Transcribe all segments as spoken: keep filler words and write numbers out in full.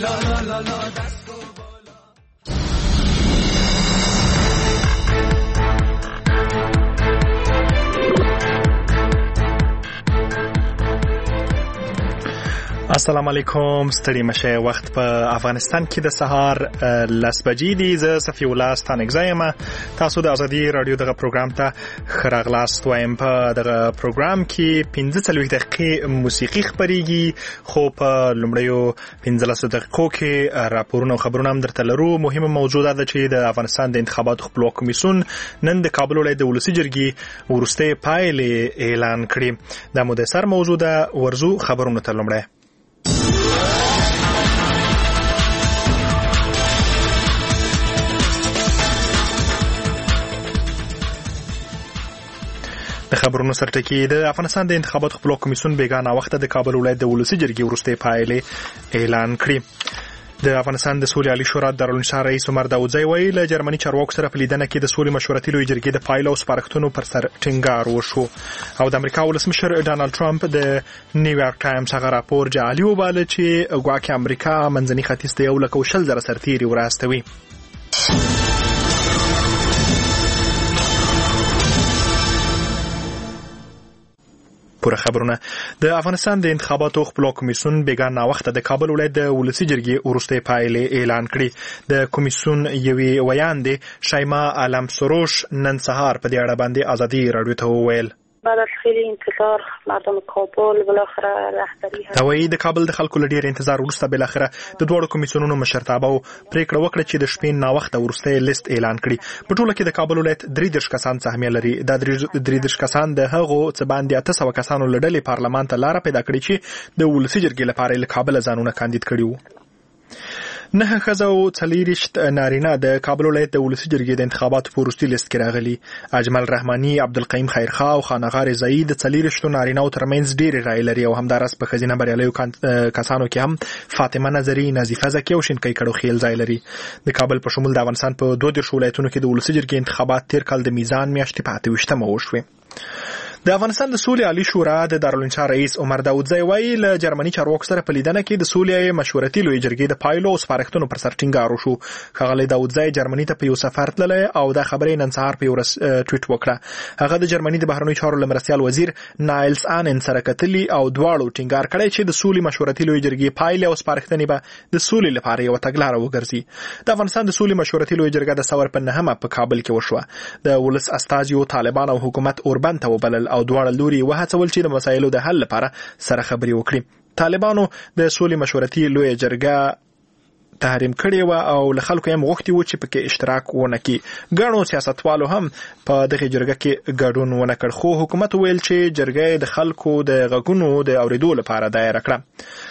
لا لا لا لا دستو السلام علیکم. ستړي مشه. وخت په افغانستان کې د سهار لس بجې دي. زه صفی الله ستانګزی یم. تاسو د ازادي رادیو دغه پروګرام ته خراغلاست وایم. په دغه پروګرام کې پنځه څلوېښت دقیقې موسیقي خپرېږي، خو په لومړیو پنځلسو دقیقو کې راپورونه او خبرونه هم درته لرو. مهمه موضوع ده چې د افغانستان د انتخاباتو خپلواک کمیسیون نن د کابل ولایت د ولسي جرګې وروستۍ پایلې اعلان کړې. دا مو د سر موضوع ده. ورزو خبرونه ته لومړی. د خبرونو سرټکی د افغانستان د انتخاباتو خپلواک کمیسیون بیګانه وخت د کابل ولایت د ولسي جرګې وروستۍ پایلې اعلان کړې. د افغانستان د سولې عالی شورا دارالانشا رئیس عمر داودزی ویل له جرمني چارواکو سره په لیدنه کې د سولې مشورتي لوی جرګې د پایلو او سپارښتنو پر سر ټینګار وشو. او د امریکا ولسمشر ډانلډ ټرمپ د نیویارک ټایمز هغه راپور جعلي وباله چې ګواکې امریکا منځني ختیځ ته یو لک او شل زره سرتیري وراستوي. پوره خبرونه. د افغانستان د انتخاباتو خپلواک کمیسیون بیګانه وخت د کابل ولایت د ولسي جرګې وروستۍ پایلې اعلان کړې. د کمیسیون یوې ویاندې شایما علم سروش نن سهار په دې اړه باندې ازادي رادیو ته وویل. بعد از خیلی انتظار مردم کابل بالاخره رهبری دا وایي د کابل د خلکو له ډیر انتظار وروسته بالاخره د دوړو کمیسیونونو مشرتابه او پریکړه وکړه چې د شپې نا وخت وروسته لیست اعلان کړي. په ټوله کې د کابل ولایت درې دېرش کسان سهمیه لري. دا درې دېرش کسان د هغو څه باندې اته سوه کسانو له ډلې پارلمان ته لاره پیدا کړې چې د ولسي جرګې لپاره له کابل ځانونه کاندید کړي وو. نه ښځه او څلېرویشت نارینه د کابل ولایت د ولسي جرګې د انتخاباتو په وروستي لیست کې راغلي. اجمل رحماني، عبدالقیم خیرخوا او خانغار رضایي د څلېرویشتو نارینه‌و ترمنځ ډېرې رایې لري او همداراز په ښځینه بریالیو کسانو کې هم فاطمه نظري، نظیفه زکي او شینکۍ کړوخیل ځای لري. د کابل په شمول د افغانستان په دوه دېرشو ولایتونو کې د ولسي جرګې انتخابات تېر کال د میزان میاشتې په اته ویشتمه وشوې. د افغانستان د سولې عالی شورا د دارالانشا رئیس عمر داودزی وایي له جرمني چارواکو سره په لیدنه کې د سولې مشورتي لوی جرګې د پایلو او سپارښتنو پر سر ټینګار وشو. ښاغلی داودزی جرمني ته په یو سفر تللی او دا خبره نن سهار په یو ټویټ وکړه. هغه د جرمني د بهرنیو چارو له مرستیال وزیر نایلز آنن سره کتلي او دواړو ټینګار کړی چې د سولې مشورتي لوی جرګې پایلې او سپارښتنې به د سولې لپاره یو تګلاره وګرځي. د افغانستان د سولې مشورتي لوی جرګه د سور په نهمه په کابل کې وشوه. د ولس استازیو طالبان او حکومت اوربند ته وبلل او دواړه لوري وهڅول چې د مسایلو د حل لپاره سره خبرې وکړي. طالبانو د سولې مشورتي لوی جرګه تحریم کړی و او له خلکو هم غوښتي و چې پکې اشتراک ونه کړي. ګڼو سیاستوالو هم په دغه جرګه کې ګډون ونه کړ، خو حکومت ویل چې جرګه د خلکو د غږونو د اوریدو لپاره دایره کړه.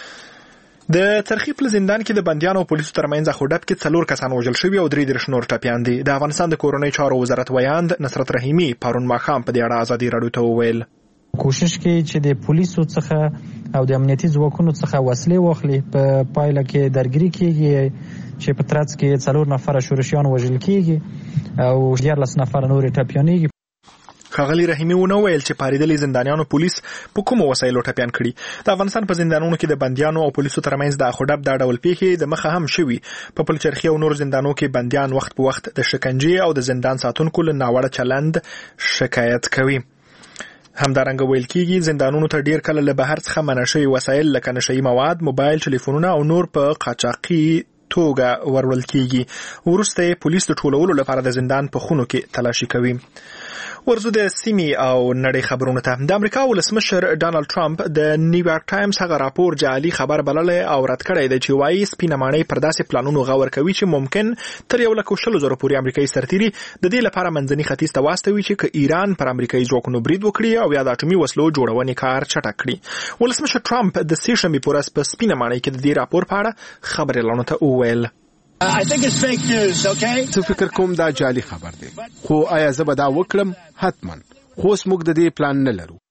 د ترخی په زندان کې د بندیانو او پولیسو ترمنځ اخوډب کې څلور کسان وژل شوي او درې دېرش نور ټپیان دي. د افغانستان د کورنۍ چارو وزارت ویاند نصرت رحیمي پرون ماښام په دې اړه ازادي رادیو ته وویل. کوشش کوي چې د پولیسو څخه او د امنیتي ځواکونو څخه وسلې واخلي. په پایله کې درګري کېږي چې په ترڅ کې څلور نفره شورشیان وژل کېږي او دیارلس نفره نور ټپیانېږي. ښاغلي رحیمي ونه ویل چې پارېدلي زندانیانو پولیس په کومو وسایلو ټپیان کړي. د افغانستان په زندانونو کې د بندیانو او پولیسو ترمنځ د اخوډب دا ډول پیښې د مخه هم شوي. په پلچرخي او نور زندانونو کې بندیان وخت په وخت د شکنجې او د زندان ساتونکو له ناوړه چلند شکایت کوي. همدارنګه ویل کېږي زندانونو ته ډیر کله له بهر څخه منع شوي وسایل لکه نشهیي مواد، موبایل، ټلیفونونه او نور په قاچاقي توګه ورول کېږي. وروسته پولیس د ټولولو لپاره د زندان په خونو کې تلاشي کوي. ورزو د سیمې او نړۍ خبرونه ته. د امریکا ولسمشر ډانلډ ټرمپ د نیویارک ټایمز هغه راپور جعلي خبر بللی او رد کړی دی چې وایي سپینه ماڼۍ پر داسې پلانونو غور کوي چې ممکن تر یو لک او شلو زرو پورې امریکایي سرتیري د دې لپاره منځني ختیځ ته واستوي چې که ایران پر امریکایي ځواکونو برید وکړي او یا د اټومي وسلو جوړونې کار چټک کړي. ولسمشر ټرمپ د سې شنبې په ورځ په سپینه ماڼۍ کې د دې راپور په اړه خبريالانو ته وویل. I think it's fake news, okay? زه فکر کوم دا جعلي خبر دی. خو آیا زه به دا وکړم؟ حتما. خو اوس موږ د دې پلان نه لرو.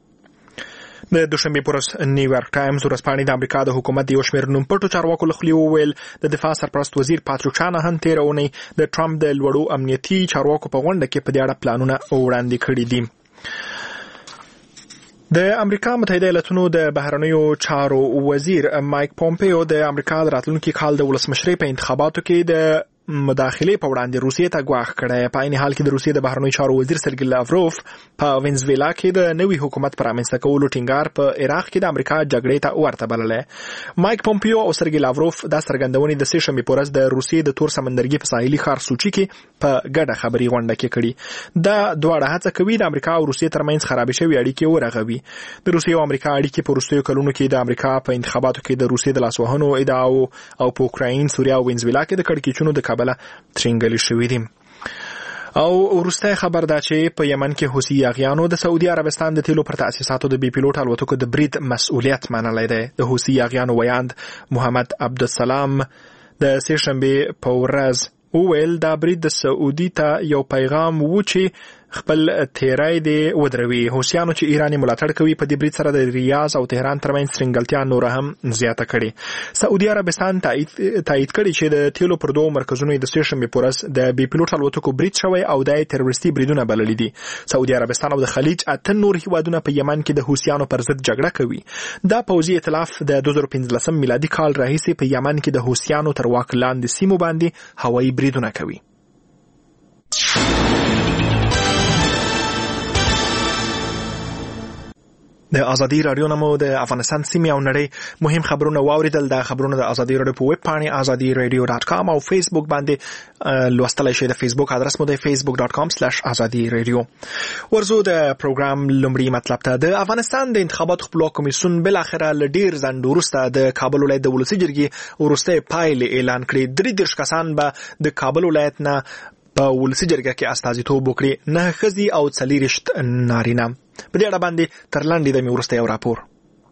د دوشنبې پر ورځ نیویارک ټایمز ورځپاڼې د امریکا د حکومت د یو شمېر نومپټو چارواکو له خولې وویل د دفاع سرپرست وزیر پاتریک شانهان تېره اونۍ د ټرمپ د لوړو امنیتي چارواکو په غونډه کې په دې اړه پلانونه وړاندې کړي دي. د امریکا متحده ایالاتونو د بهرنیو چارو وزیر مایک پومپیو د امریکا د راتلونکي کال د ولسمشرۍ په انتخاباتو کې د مداخله په وړاندې روسیې ته غواړي کړه. په عین حال کې د روسیې د بهرنیو چارو وزیر سرګی لاوروف په وینزویلا کې د نوي حکومت پر رامنځته کولو ټینګار په عراق کې د امریکا جګړې ته ورته بللې. مایک پومپیو او سرګی لاوروف د سرګندونې د سې شنبې په ورځ د روسیې د تور سمندرګي په ساحلي ښار سوچي کې په ګډه خبري غونډه کې کړي. دا دواړه هڅه کوي د امریکا او روسیې ترمنځ خراب شوی اړیکې ورغوي. د روسیې او امریکا اړیکې په وروستیو کلونو کې د امریکا په انتخاباتو کې د روسیې د لاسوهنو ادعاو او په اوکراین، سوریه او وینزویلا کې د کړکېچونو د کبله ترنګلي شوې دي. او ورسته خبر دا چې په یمن کې حوثي یاغیانو د سعودي عربستان د تیلو پر تاسیساتو د بي پیلوټ الوتکو د برید مسؤلیت منلی دی. د حوثي یاغیانو ویاند محمد عبدالسلام د سې شنبې په ورځ وویل دا برید د سعودي ته یو پیغام و چې خپل تیرای دی ودروي. حوثیانو چې ایرانی ملاتړ کوي په دې برید سره د ریاض او تهران ترمنځ ترنګلتیا نور هم زیاته کړي. سعودي عربستان تایید تایید کړي چې د تیلو پر دوه مرکزونو د سې شنبې په ورځ د بي پیلوټ الوتکو برید شوی او د تروریستي بریدونه بللي دي. سعودي عربستان او د خلیج اته نور هیوادونه په یمن کې د حوثیانو پر ضد جګړه کوي. دا پوځي ائتلاف د دوه زره پنځلسم میلادي کال راهیسې په یمن کې د حوثیانو تر واک لاندې سیمو باندې هوایي بریدونه کوي. د ازادي رادیو نمو د افغانستان سیمې او نړۍ مهم خبرونه واوریدل. د خبرونه د ازادي رادیو په ویب پاڼه ازادي رادیو ډاټ کام او فیسبوک باندې لوستلای شئ. د فیسبوک ادرس مو د فیسبوک ډاټ کام سلیش ازادي رادیو. ورزو د پروګرام لومړی مطلب ته د افغانستان د انتخاباتو خپلواک کمیسیون بل اخره ل ډیر ځند وروسته د کابل ولایت د ولسی جرګې ورسته پایلې اعلان کړې. درې دیرش کسان به د کابل ولایت نه په ولسی جرګه کې استازیتوب وکړي، نه ښځې او څلېرویشت نارینه. په دې اړه باندې تر لاندې د مې وروسته یو راپور.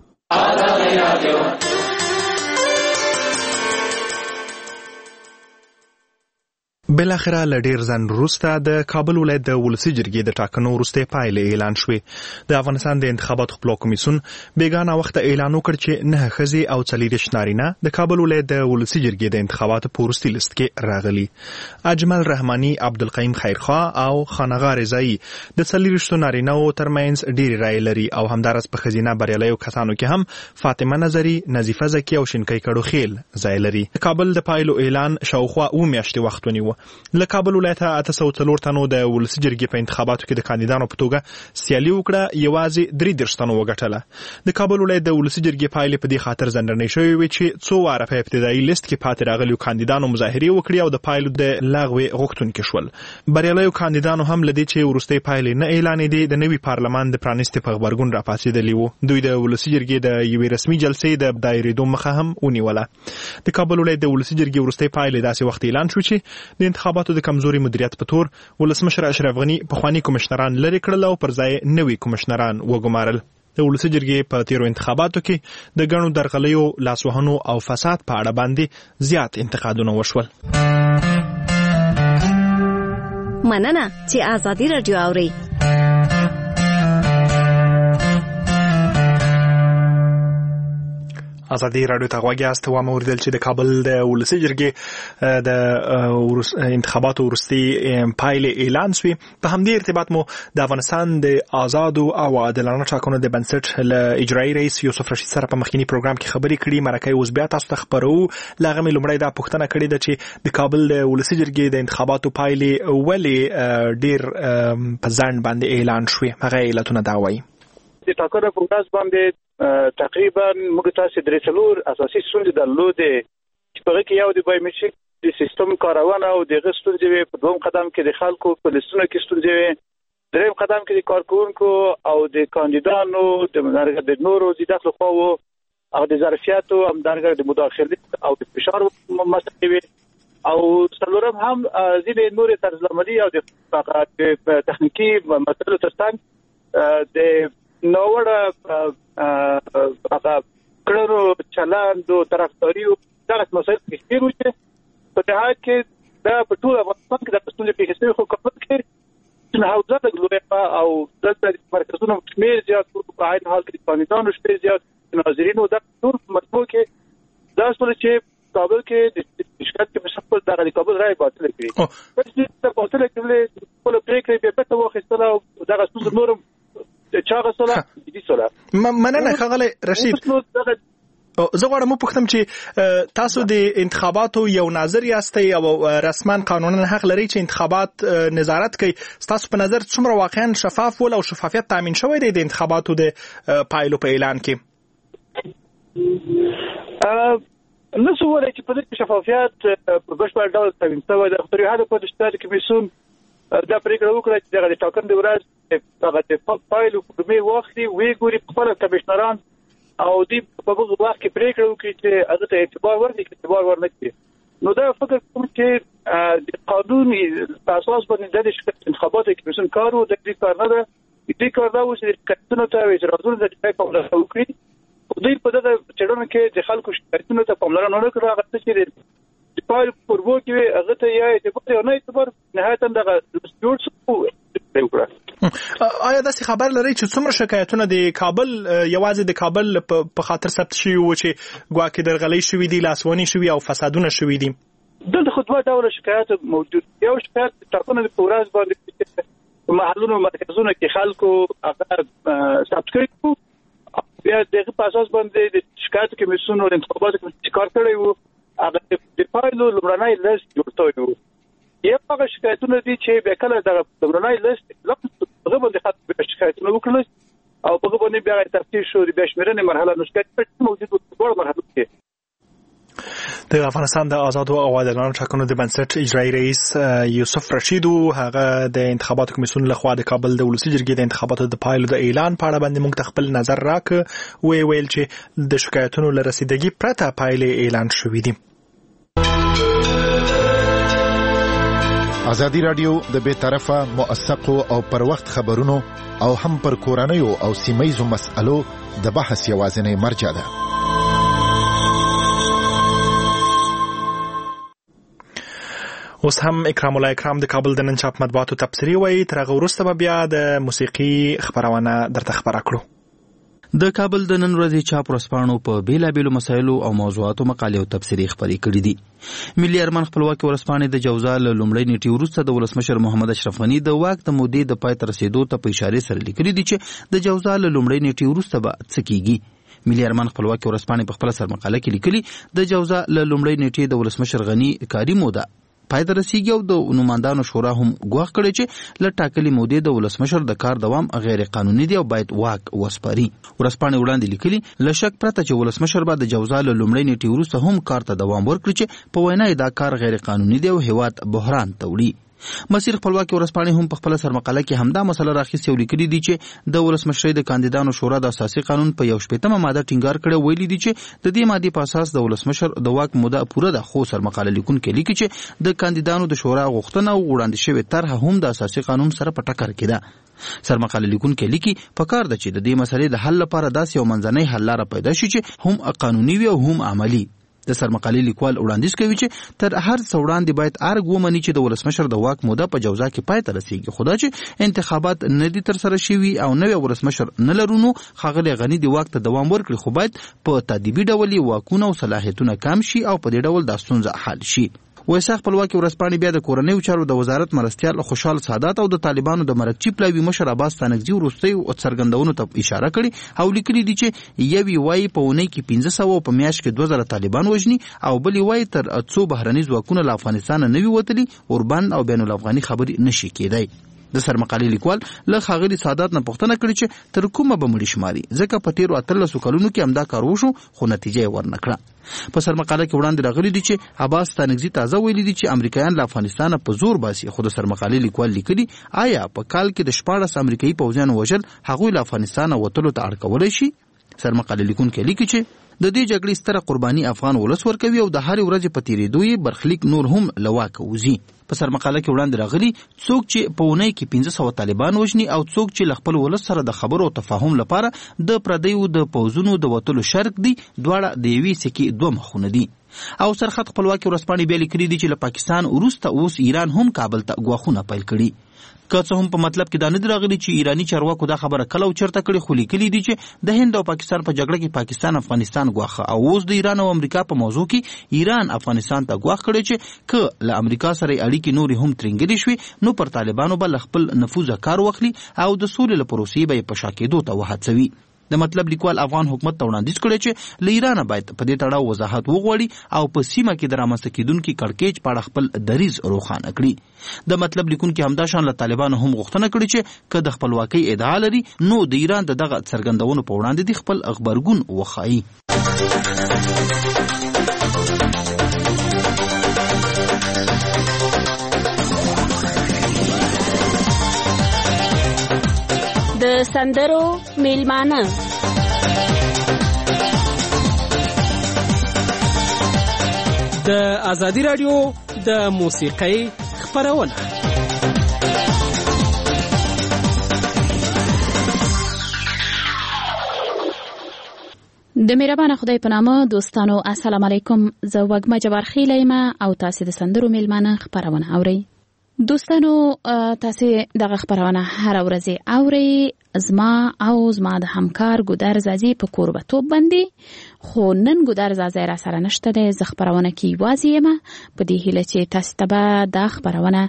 بل اخره ل ډیر ځند وروسته د کابل ولایت د ولسی جرګې د ټاکنو وروسته پایلې اعلان شوې. د افغانستان د انتخاباتو خپلواک کمیسیون بیګانه وخت اعلان وکړ چې نه ښځې او څلېرویشت نارینه د کابل ولایت د ولسی جرګې د انتخاباتو په وروستي لیست کې راغلي. اجمل رحماني، عبدالقیم خیرخوا او خانغا رضایی د څلېرویشتو نارینه‌و ترمنځ ډېرې رایې لري او همدارس په ښځینه بریالیو کسانو کې هم فاطمه نظري، نظیفه زکي او شینکۍ کډوخیل ځای لري. د کابل د پایلو اعلان شاوخوا اوه میاشتې وخت ونیو. له کابل ولایت اته سوه څلور تنو د ولسی جرګې په انتخاباتو کې د کاندیدانو په توګه سیالي وکړه، یوازې درې دیرش تنو وګټله. د کابل ولایت د ولسی جرګې پایلې په دې خاطر ځنډنۍ شوې وې چې څو واره په ابتدایي لیست کې پاتې راغلیو کاندیدانو مظاهرې وکړي او د پایلو د لغوې غوښتونکي شول. بریالیو کاندیدانو هم لدې چې وروستۍ پایلې نه اعلانېدې د نوي پارلمان د پرانیستې په غبرګون راپاڅېدلي وو. دوی د ولسی جرګې د یوې رسمي جلسې د دایرېدو مخه هم ونیوله. د کابل ولایت د ولسی جرګې وروستۍ پایلې داسې وخت اعلان شو چې د انتخاباتو د کمزوري مدیریت په تور ولسمشر اشرف غنی پخواني کمشنران لرې کړل او پر ځای نوي کمشنران وګمارل. د ولسی جرګې په تیرو انتخاباتو کې د ګڼو درغلیو، لاسوهنو او فساد په اړه باندې زیات انتقادونه وشول. مننه چې ازادي رادیو اوري. ازادي رادیو ته غوږ یاست. و مو وریدل چې د کابل د ولسی جرګې د انتخاباتو وروستي پایلې اعلان شوې. په همدې ارتباط مو د افغانستان د آزادو او عادلانه ټاکنو د بنسټ له اجرایي رئیس یوسف رشید سره په مخکینی پروګرام کې خبرې کړې. مرکه اوس بیا تاسو ته خبرو. لغه مې لومړی دا پوښتنه کړې ده چې د کابل د ولسی جرګې د انتخاباتو پایلې ولې ډیر په ځنډ باندې اعلان شوې. هغه علتونه دا وایي. د ټاکنو په ورځ باندې تقریبا موږ تاسو درې څلور اساسي ستونزې درلودې چې په هغه کې یو د بایومټریک د سیستم کارونه او د ستونزې وي. په دویم قدم کې د خلکو په لیستونو کې ستونزې وي. دریم قدم کې د کارکونکو او د کاندیدانو د د نورو د داخل خواو او د ظرفیتو هم درګه د مداخلت او د فشار مسئله وي. او څلورم هم ځینې نورې طرزالعملي او د فقط تخنیکی مسایلو ترڅنګ د نوړه هغه کړنو چلند او طرفداري او دغه مسایل کې ډیر وي. په دې حال کې دا په ټول افغانستان کې د پښتون په هیڅ خو کفر کې چې حوزه د ګلویا او د مرکزونو شمیر زیات په عین حال کې کاندیدانو شمیر زیات ناظرینو د ټول مطلب کې دا څه چې کابل کې د شکایت په شپږ دغه کابل راي باطل کړی. په دې څه باطل کړل په پریکړې په پټه وخت او دغه څه نورم چا غسله دي سره مننه ښاغلی رشید. زه غواړم وپوښتم چې تاسو د انتخاباتو یو ناظر یاستئ او رسما قانونا حق لري چې انتخابات نظارت کوي. تاسو په نظر څومره واقعا شفاف ول او شفافیت تامین شوی دی د انتخاباتو د پایلو په اعلان کې؟ نو څه وایي چې په دې شفافیت په بشپړ ډول تامین شوی دی. خو هغه په دستور کمیسیون دا پریکړه وکړه چې دغه ټاکنې ورځ هغه د پایلو کومې وخت وی ګوري خپل کمشنران او دی په هغه وخت کې پریکړه وکړي چې هغه ته اعتبار ورکړي چې اعتبار ورنکړي. نو دا فکر کوم چې د قانون په اساس باندې د انتخاباتو کمیسیون کارو د دې کار نه ده. دې کار دا و چې کتنو ته اجرازونه د ټاپ په لاسو وکړي. دوی په دغه چړونه کې د خلکو شکایتونو ته پاملرنه نه کړې. هغه چې د پایل پربو کې هغه ته یا اعتبار یا نه اعتبار نهایتا دغه جوړ شو. آیا داسې خبر لري چې څومره شکایتونه د کابل یوازې د کابل په خاطر ثبت شوي وو چې ګواکې درغلۍ شوي دي، لاسوهنې شوي او فسادونه شوي دي؟ دلته خو دوه ډوله شکایت موجود. یو شکایت ټاکنو په ورځ باندې په محلونو مرکزونو کې خلکو هغه ثبت کړي وو. بیا دغه په اساس باندې د شکایت کمیسیون او انتخاباتو کمیسیون کار کړی وو. هغه د پایلو لومړنی لیست جوړ شوی وو. یو هغه شکایتونه دي چې به کله دغه لومړنی لیست هغه باندې خاطر شکایتونه وکړل او هغه باندې بیا تفتیش شو. د شمیرنې مرحله نو شکایت موجود و په ډول مرحله کې. د افغانستان د آزادو او عادلانه ټاکنو د بنسټ اجرایي رئیس یوسف رشید هغه د انتخاباتو کمیسیون لخوا د کابل د ولسی جرګې د انتخاباتو د پایلو د اعلان په اړه باندې موږ خپل نظر راک وی ویل چې د شکایتونو له رسیدګۍ پرته پایلې اعلان شوې دي. ازادي رادیو د بے طرفه موثقو او پر وخت خبرونو او هم پر کورنیو او سیمایزو مسألو د بحث یوازینی مرجع ده. اوس هم اکرام الله اکرام د کابل د نن چاپ مطبوعاتو تبصري وایي. تر هغه وروسته به بیا د موسیقي خبرونه درته خبره کړو. د کابل د نن ورځې چاپ ورځپاڼو په بیلابیلو مسایلو او موضوعاتو مقالې او تبصرې خپرې کړې دي. ملي ارمان خپلواکي ورځپاڼې د جوزا له لومړۍ نیټې وروسته د ولسمشر محمد اشرف غني د واک د مودې د پای ته رسېدو ته په اشارې سره لیکلي دي چې د جوزا له لومړۍ نیټې وروسته به څه کیږي. ملي ارمان خپلواکي ورځپاڼې په خپل سر مقاله کې لیکلي د جوزا له لومړۍ نیټې د ولسمشر غني کاري موده پای ته رسیږي او د نوماندانو شورا هم ګواښ کړی چې له ټاکلې مودې د ولسمشر د کار دوام غیر قانوني دی او باید واک وسپاري. ورځپاڼې وړاندې لیکلي له شک پرته چې ولسمشر به د جوزا له لومړۍ نیټې وروسته هم کار ته دوام ورکړي چې په وینا دا کار غیر قانوني دی او هیواد بحران ته وړي. مسیر خپلواکي ورځپاڼې هم په خپل سرمقاله کې همدا مسله راخیستې او لیکلي دي چې د ولسمشرۍ د کاندیدانو شورا د اساسي قانون په یو شپېتمه ماده ټینګار کړی. ویلي دي چې د دې مادې په اساس د ولسمشر د واک موده پوره ده. خو سرمقاله لیکونکي لیکي چې د کاندیدانو د شورا غوښتنه او وړاندې شوې طرحه هم د اساسي قانون سره په ټکر کې ده. سرمقاله لیکونکي لیکي پکار ده چې د دې مسلې د حل لپاره داسې یو منځنۍ حل لاره پیدا شي چې هم قانوني وي او هم عملی. د سرمقالې لیکوال وړاندیز کوي چې تر هر څه وړاندې باید ارګ ومني چې د ولسمشر د واک موده په جوزا کې پای ته رسیږي. خو دا چې انتخابات نه دي ترسره شوي او نوی ولسمشر نه لرو نو ښاغلی غني د واک ته دوام ورکړي. خو باید په تادیبي ډول واکونه او صلاحیتونه کم شي او په دې ډول دا ستونزه حل شي. ویسا خپلواکي ورځپاڼې بیا د کورنیو چارو د وزارت مرستیال خوشحال سادات او د طالبانو د مرکچی پلاوي مشر عباس ستانکزي وروستۍ څرګندونو ته اشاره کړې او لیکلي دي چې یوی وایي په اونۍ کې پنځه سوه په میاشت کې دوه زره طالبان وژني او بلې وایي تر څو بهرني ځواکونه له افغانستان نه وي وتلي اوربند او بین الافغاني خبرې نشي کېدای. د سرمقالې لیکوال له ښاغلي سادات نه پوښتنه کړې چې تر کومه به مړي شماري ځکه په تیرو اتلسو کلونو کې همدا کار وشو خو نتیجه یې ورنه کړه. په سرمقاله کې وړاندې راغلي دي چې عباس ستانکزي تازه ویلي دي چې امریکایان له افغانستانه په زور باسي. خو د سرمقالې لیکوال لیکلي آیا په کال کې د شپاړس امریکایي پوځیان وژل هغوی له افغانستانه وتلو ته اړ کولی شي؟ سرمقالې لیکونکی لیکي چې د دې جګړې ستره قرباني افغان ولس ورکوي او د هرې ورځې په تیریدو یې برخلیک نور هم له واکه وځي. په سرمقاله کې وړاندې راغلي څوک چې په اونۍ کې پنځه سوه طالبان وژني او څوک چې له خپل ولس سره د خبرو او تفاهم لپاره د پردیو د پوځونو د وتلو شرط دي دواړه د یوې سکې دوه مخونه دي. او سرحد خپلواکي ورځپاڼې بیا لیکلي دي چې له پاکستان وروسته اوس ایران هم کابل ته ګواښونه پیل کړي. که څه هم په مطلب کې دا نه دی راغلی چې ایرانی چارواکو دا خبره کله او چېرته کړې، خو لیکلي دي چې د هند او پاکستان په جګړه کې پاکستان افغانستان ګواښه او اوس د ایران او امریکا په موضوع کې ایران افغانستان ته ګواښ کړی چې که له امریکا سره اړیکې نورې هم ترنګلې شوې نو پر طالبانو به له خپل نفوذه کار واخلي او د سولې له پروسې به یې په شا کېدو ته وهڅوي. د مطلب لیکوال افغان حکومت ته وړاندیز کړی چې له ایران باید په دې تړاو وضاحت وغواړي او په سیمه کې د رامنځته کېدونکي کړکېچ په اړه خپل دریځ روښانه کړي. د مطلب لیکونکي همدا شان له طالبانو هم غوښتنه کړې چې که د خپلواکۍ ادعا لري نو د ایران د دغه څرګندونو په وړاندې د خپل غبرګون وښایي. د سندرو میلمانه د ازادي رادیو د موسیقۍ خپرونه. د مهربان خدای په نامه دوستانو السلام علیکم. زه وګما جبار خیل یم او تاسو د سندرو میلمانه خپرونه اورئ. دوستانو تاسو دغه خبرونه هر ورځ اورئ. زما او زما د همکار ګودر زازي په کوربتوب باندې، خو نن ګودر زازي را سره نشته ده. زه خبرونه کې واځي یم په دې هیله چې تاسو ته به دا خبرونه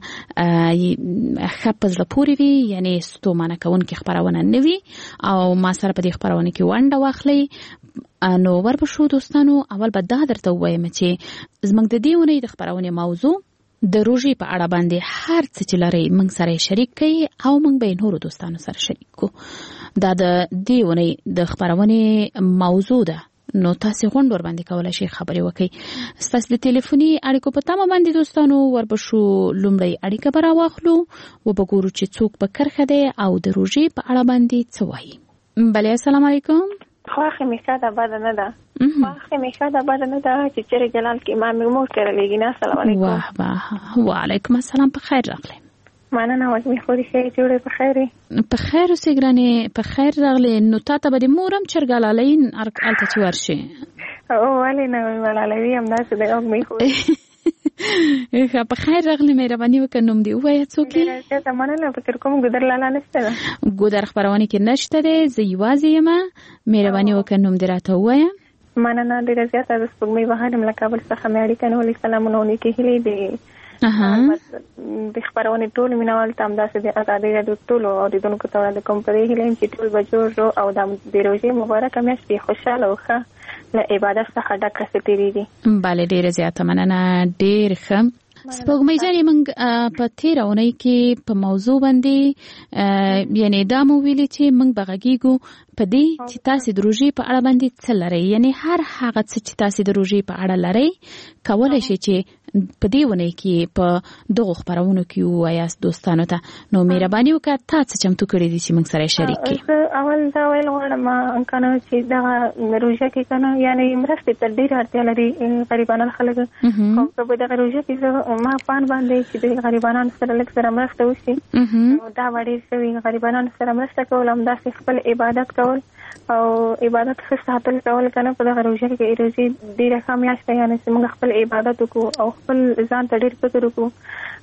ښه په زړه پورې وي، یعنی ستومانه کوونکې خبرونه نه وي او ما سره په دې خبرونه کې ونډه واخلئ. نو ورپسې دوستانو اول به دا درته ووایم چې زموږ د دې اونۍ د خبرونې موضوع د روژې په اړه باندې هر څه چې لرئ موږ سره شریک کړئ او موږ به نورو دوستانو سره شریک کړو. دا د دې اونۍ د خبرونې موضوع ده، نو تاسو غونډ ور باندې کولای شئ خبرې وکړئ. ستاسو د ټلیفوني اړیکو په تمه باندې دوستانو ورپسې لومړی اړیکه به راواخلو و به ګورو چې څوک په کرښه دی او د روژې په اړه باندې څه وایي. بله السلام علیکم. خواخې میخه دا بده نه ده خواخې میخه دا بده نه ده چې چېرې جلال کې امام مور سره لیږي نه. السلام علیکم. واه واه وعلیکم السلام. په خیر راغلی. مننه وږمې خوري ښې جوړې په خیر یې. په خیر اوسې ګرانې په خیر راغلی. نو تا ته به د مور هم چرګالالۍ هلته چې ورشې. او ولې نه وړالوي همداسې دی وږمې خوري. ښه په خیر راغلی. مهرباني وکړه نوم دې ووایه څوک یې. ډېره زیاته مننه. فکر کوم ګودر لالا نشته ده. ګودر خپرونې کې نشته دی. زه یوازې یم. مهرباني وکړه نوم دې راته ووایه. مننه ډېره زیاته. د سپوږمۍ بهار یم له کابل څخه مې اړیکه نیولې. سلامونه او نیکې هیلې د د خپرونې ټول مینوال ته همداسې د ازادۍ راډیو ټولو اورېدونکو ته وړاندې کوم. په دې هیله یم چې ټول به جوړ او د روژې مبارکه میاشت یې خوشحاله او ښه له عبادت څخه ډکه څه تېرېږي. بله ډېره زیاته مننه. ډېر ښه. سپوږمۍ جانې موږ په تېره اونۍ کې په موضوع باندې یعنې دا مو ویلي چې موږ به غږېږو په دې چې تاسې د روژې په اړه باندې څه لرئ، یعنې هر هغه څه چې تاسې د روژې په اړه لرئ کولی شئ چې په دې اونۍ کې په دغو خپرونو کې ووایاست دوستانو ته. نو مهرباني وکړه تا څه چمتو کړي دي چې موږ سره شریک کړي. زه اول دا ویل غواړم که نه چې دغه روژه کې که نه یعنې مرستې ته ډېره اړتیا لري غریبانان خلک. خو که په دغه روژه کې زه ما پان باندې چې د غریبانانو سره لږ سره مرسته وشي نو دا به ډېر ښه وي. غریبانانو سره مرسته کول همداسې خپل عبادت کول او عبادت ښه ساتل کول که نه په دغه روژه کې روژې ډېره ښه میاشت ده، یعنې چې موږ خپل عبادت وکړو او خپل ځان ته ډېر فکر وکړو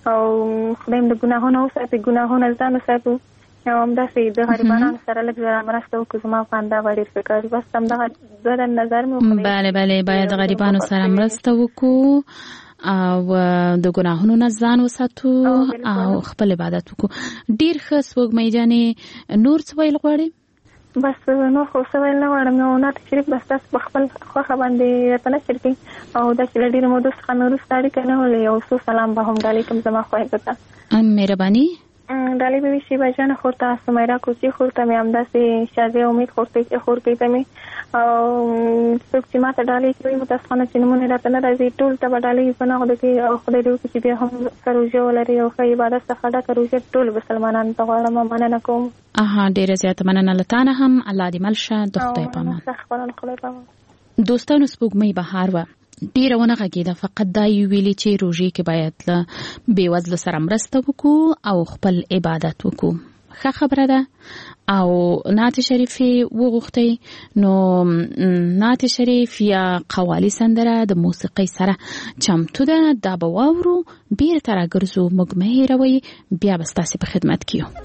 او خدای م د ګناهونو وساتي، ګناهونه ځان وساتو او همداسې د غریبانانو سره لږ زره مرسته وکړو. زما په انده به ډېر ښه کار. بس همدغه دوه د نظر مې وکړی. بله بله باید د غریبانو سره مرسته وکړو او د ګناهونو نه ځان وساتو او خپل عبادت وکړو. ډېر ښه سپوږمۍ جانې. نور څه ویل غواړې؟ بس نور خو څه ویل نه غواړم. نو نعت شریف بس تاسو په خپل خوښه باندې راته نشر کړئ او دا چې له ډېرو مودو څخه مې وروسته اړیکه نه ولې یو څو سلام به هم ډالۍ کوم زما خویندو ته. مهرباني. ډالۍ به وي شیبه جانه خور ته، سمیرا کوچي خور ته مې همداسې شازیه امید خور خورکۍ ته مې او څوک چې ما ته ډالۍ کوي متاسفانه چې نومونه راته نه راځي ټول ته به ډالۍ په نغدو کې او خدای دې وکړي چې بیا هم ښه روژه ولري او ښه عبادت څخه ډکه روژه ټولو مسلمانانو ته غواړم. مننه کوم. اها ډېره زیاته مننه له تا نه هم. الله دې مل شه. د خدای په امان. دوستانو سپوږمۍ بهار وه. ډېره ونه غږېده، فقط دا یې ویلي چې روژې کې باید له بېوزلو سره مرسته وکړو او خپل عبادت وکړو. ښه خبره ده او نعت شریفي وغوښتئ نو نعت شریف یا قوالی سندره د موسیقۍ سره چمتو ده دا به واورو بیرته راګرځو موږ مه هېروئ بیا به ستاسې په خدمت کې یو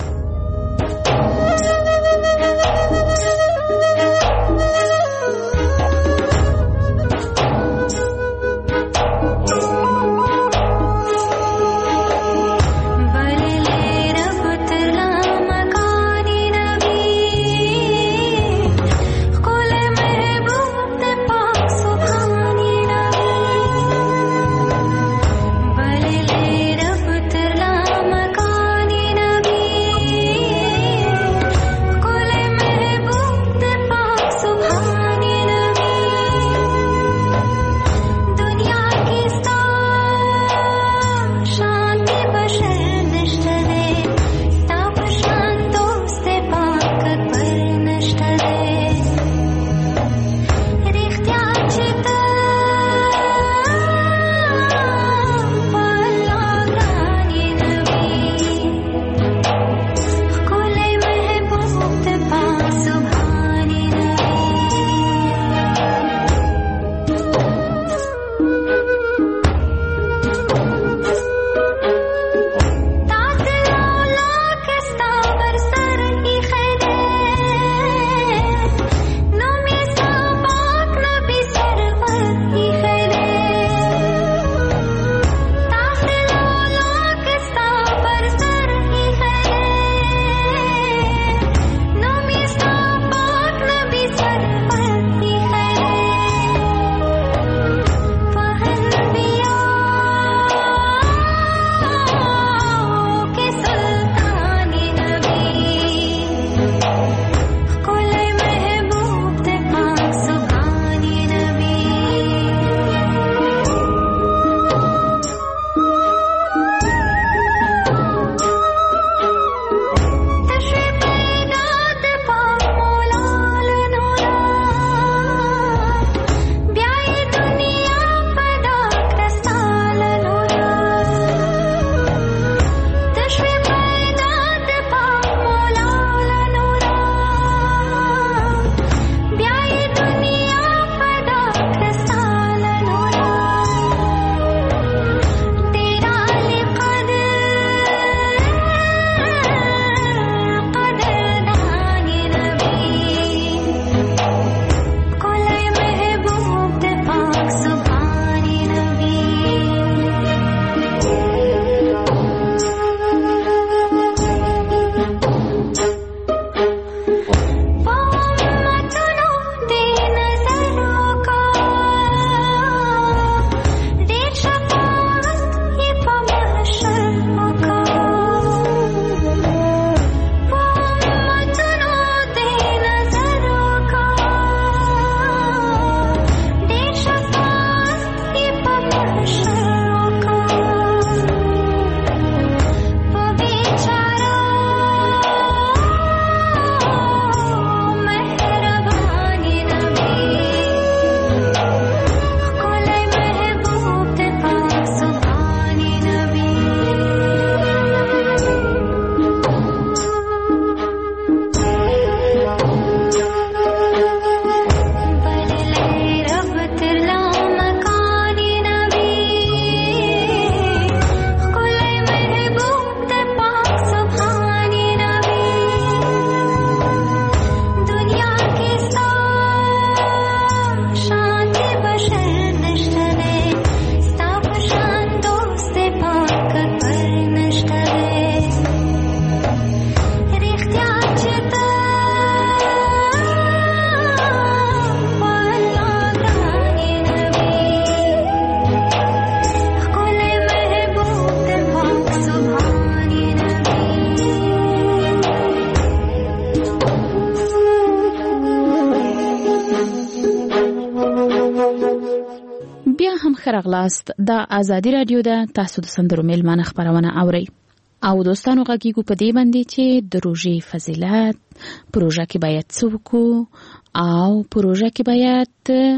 خرغلاست د ازادي رادیو ده تاسو د سندرو میلمانه خبرونه اورئ او دوستانو غږیږو په دې باندې چې د روژې فضیلت پروژه کې باید څه وکړو او پروژه کې باید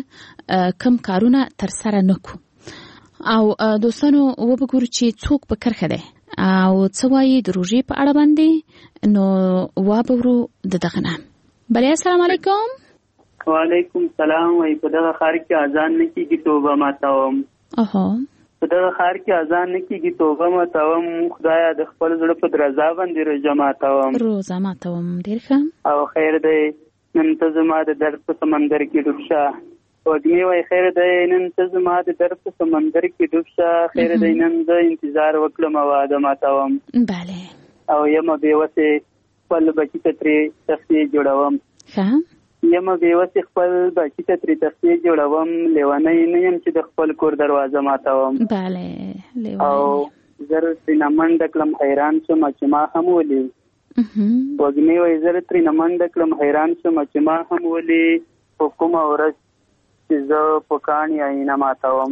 کم کارونه تر سره نکړو او دوستانو وبګورو چې څوک په کرخه ده او څه وایي د روژې په اړه باندې، نو وابورو د دغه نه. بله السلام علیکم. وعلیکم السلام. وای په دغه خار کې اذان نه کیږي، توبه ماتوم. اها په دغه خار کې اذان نه کیږي، توبه ماتوم. خدایا د خپل زړه په درزا باندې روزه ماتوم. روزه ماتوم. ډیر ښه. او خیر دی نن ته زما د درد په سمندر کې ډوب شه. وګمې وای خیر دی نن ته زما د درد په سمندر کې ډوب شه. خیر دی نن زه انتظار وکړم او واده ماتوم. بله. او یمه بېوسې خپل بچي ته ترې تختې جوړوم. ښه. یمه بېوسې خپل بچي ته ترې تختې جوړوم. لیونی نه یم چې د خپل کور دروازه ماتوم. بله لیونی. او زر ترېنه منډه کړم حیران شوم چې ما هم ولي. وګمې وای زر ترېنه منډه کړم حیران شوم چې ما هم ولي په کومه ورځ چې زه په کاڼي آینه ماتوم.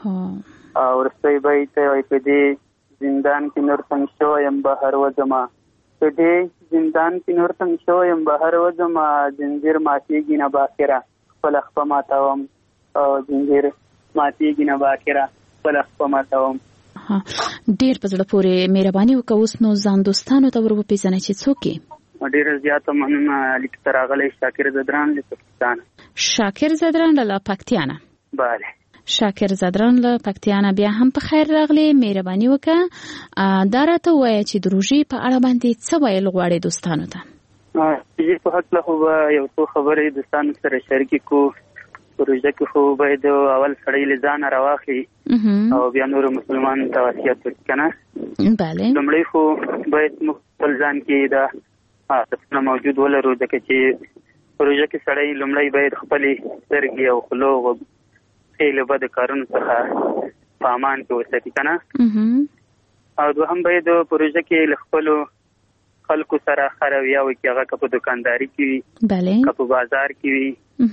او وروستی بیت وایي په دې زندان کې نور تنګ شوی یم بهر وځمه. په دې زندان کې نور تنګ شوی یم بهر وځمه. زنځیر ماتېږي نه باخره خپله خپه ماتوم. او زنځیر ماتېږي نه باخره خپله خپه ماتوم. ډیر په زړه پورې مهرباني وکړه. اوس نو ځان دوستانو ته ور وپېژنئ چې څوک یې. ډېره زیاته مننه. لیک ته راغلی شاکر زدران له پاکستان. شاکر زدران له پاکستان. بله. شاکر زدران له پاکستان بیا هم په خیر راغلی. مهرباني وکړه دا راته ووایه چې د روژې په اړه باندې څه ویل غواړې دوستانو ته. روژې په هکله خو به یو څو خبرې دوستانو سره شریکې کړو. په روژه کې خو باید اول سړی له ځانه راواخلي او بیا نورو مسلمانانو ته وصیت وکړي که نه. بله. لومړی خو باید موږ خپل ځان کې دا عادتونه موجود ولرو، ځکه چې په روژه کې سړی لومړی باید خپلې سترګې او خوله او پښې له بدو کارونو څخه په امان کې وساتي که نه. او دوهم باید په روژه کې له خپلو خلکو سره ښه رویه وکړي، هغه که په دوکانداري کې وي، که په بازار کې وي،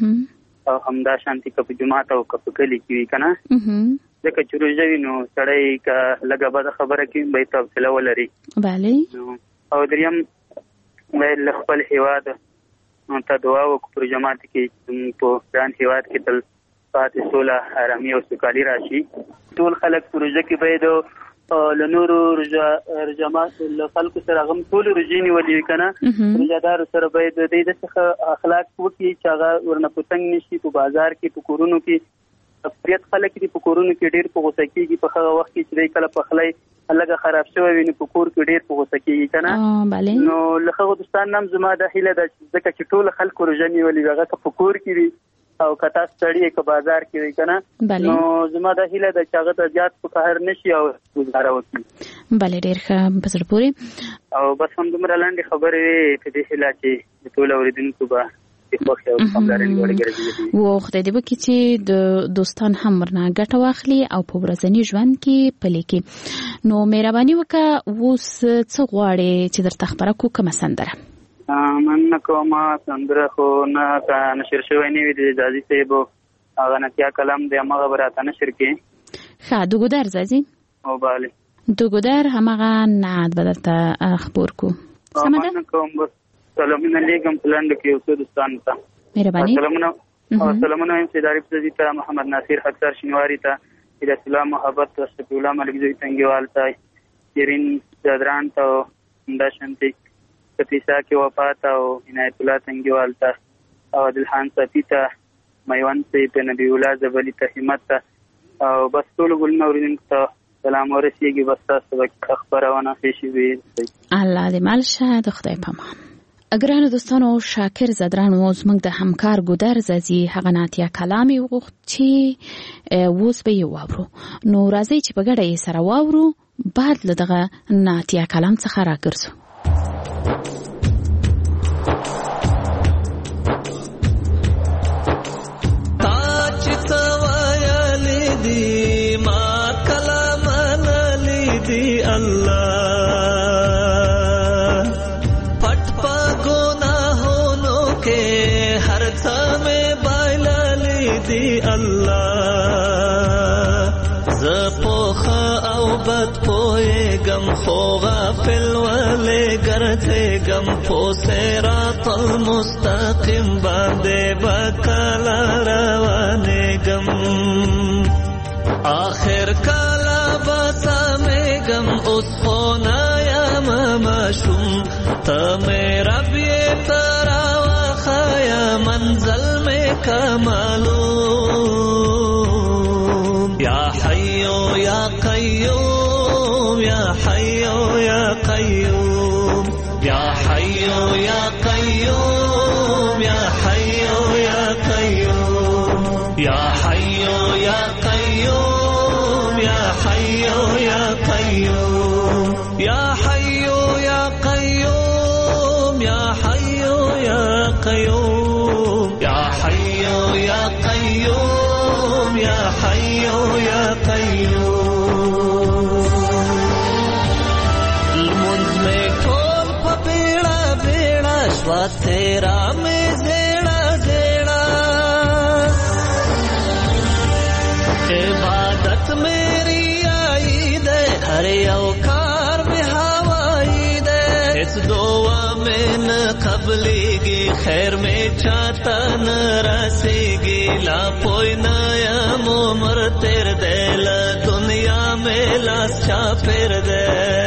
او همدا شانتي که په جومات او که په کلي کې وي که نه. ځکه چې روژه وي نو سړی که لږه بده خبره کوي باید حوصله ولري. بله. او دریم باید له خپل هېواد ته دعا وکړو په جماعت کې په ګران هېواد کې تل پاتې سوله ارامي او سوکالي راشي. ټول خلک په روژه کې باید له نورو رجمات له خلکو سره هم ټول روژې نیولې وي که نه. روژهدارو سره باید د دې څخه اخلاق وکړي چې هغه ورنه په تنګ نه شي. په بازار کې په کورونو کې اکثریت خلک دي په کورونو کې ډېر په غوسه کېږي. په هغه وخت کې چې دی کله پخلی لږه خراب شوی وي نو په کور کې ډېر په غوسه کېږي که نه. نو له هغو دوستانو هم زما دا هیله ده ځکه چې ټول خلکو روژه نیولې وي، هغه که په کور کې وي او که تاسو سړی که بازار کې وي که نه، نو زما دا هیله ده چې هغه ته زیات په قهر نه شي او ګزاره وکړي. بله ډېر ښه په زړه پورې. او بس همدومره لنډې خبرې وې په دې هیله چې د ټولو اورېدونکو به و خدای دې وکړي چې د دوستان هم ورنه ګټه واخلي او په ورځني ژوند کې پلي کړي. نو مهرباني وکړه اوس څه غواړې چې درته خبره کړو؟ کومه سندره؟ مننه کومه سندره خو نه که نشر شوی نه وي د ځاځي صاحب هغه نتیا کلام دی همغه به راته نشر کړي. ښه دوګودر ځاځي. او بله دوګودر همغه نعت به درته خپور کړو. سمه ده؟ مننه کوم بس سلامونه لیږم په لنډو کې یو څو دوستانو ته. مهرباني. سلامونه سلامونه وایم سید عارف زوی ته، محمد ناصر خکسر شینواري ته، هدایت الله محبت ته، شفیع الله ملک زوی تنګیوال ته، شیرین زدران ته، همداشانتې کپیسا کې وفات او عنایت الله تنګیوال ته، او عادلخان صافي ته، میوند صاحب ته، نبی الله زبلي ته، همت ته، او بس ټولو ګلونه اورېدونکو ته سلام ورسېږي. بس تاسو به خپرونه ښې شي وي. الله دې مل شه. د خدای په امان. ګرانو دوستانو، شاکر زدران و زموږ د همکار ګودر زازي هغه ناتیا کلام یې وغوښت چې اوس به یې واورو. نو راځئ چې په ګډه یې سره واورو. بعد له دغه ناتیا کلام څخه راګرځو. بد پوئے خو غافل والے کرتے گم پو صراط المستقیم باندې بکلا روانه گم آخر کالا بسامگم اتخونا یا مماشم تا میرا بیترا و خایا منزل میں کمالوم یا حیو یا قیوم یا حیو یا قیوم یا حیو یا قیوم یا حیو یا قیوم یا حیو یا قیوم یا حیو یا قیوم یا حیو یا قیوم یا حیو یا قیوم یا حیو یا قیوم یا حیو یا قیوم المنز میں کول پا بیڑا بیڑا شوا تیرا میں زیڑا زیڑا عبادت میری آئی دے ہر اوکار میں ہوائی دے اس دعا میں نہ قبلی گی خیر میں چاہتا نہ رسی گی لا پوئی نیا مومر تیر دے لا دنیا میں لاس چا پھر دے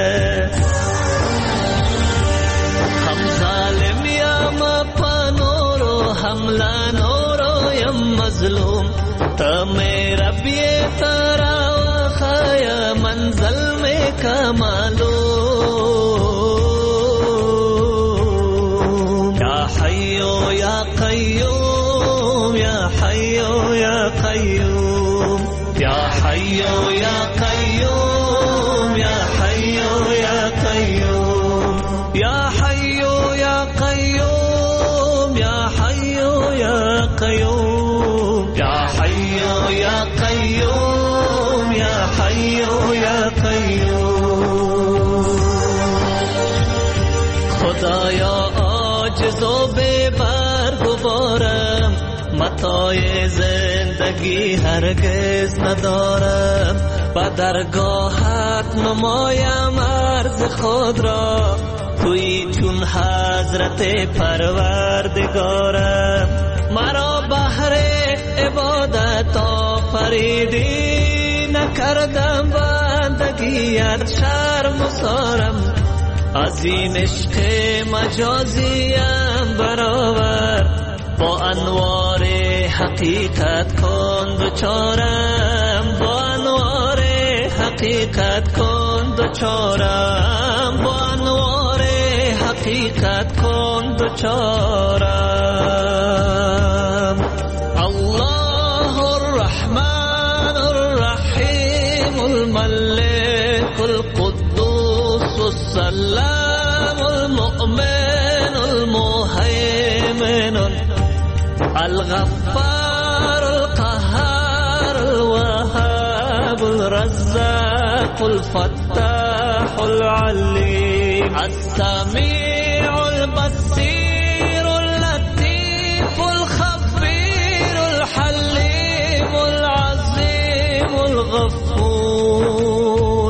ہم ظالم یا مپا نورو حملہ نورو یم مظلوم تا میرا بیتارا و خایا منزل میں کمالوم یا حیو یا قیوم یا حیو یا قیوم یا حیو یا قیوم یا حیو یا قیوم یا حیو یا قیوم یا حیو یا قیوم یا حیو یا قیوم یا حیو یا قیوم خدایا عاجز و بے بار گوارم متاع زندگی هرگز ندارم با درگاهت نمایم عرض خود را توی چون حضرت پروردگارم مرا بهر عبادت آفریدی نکردم بندگیت شرم و سارم از این عشق مجازیم برابر با انوار حقیقت کن دوچارم با انوار حقیقت کن دوچارم با انوار حقیقت کن دوچارم الله الرحمن الرحیم الملك القدوس السلام المؤمن المهيمن الغفار القهار الوهاب الرزاق الفتاح العليم السميع البصير اللطيف الخبير الحليم العظيم الغفور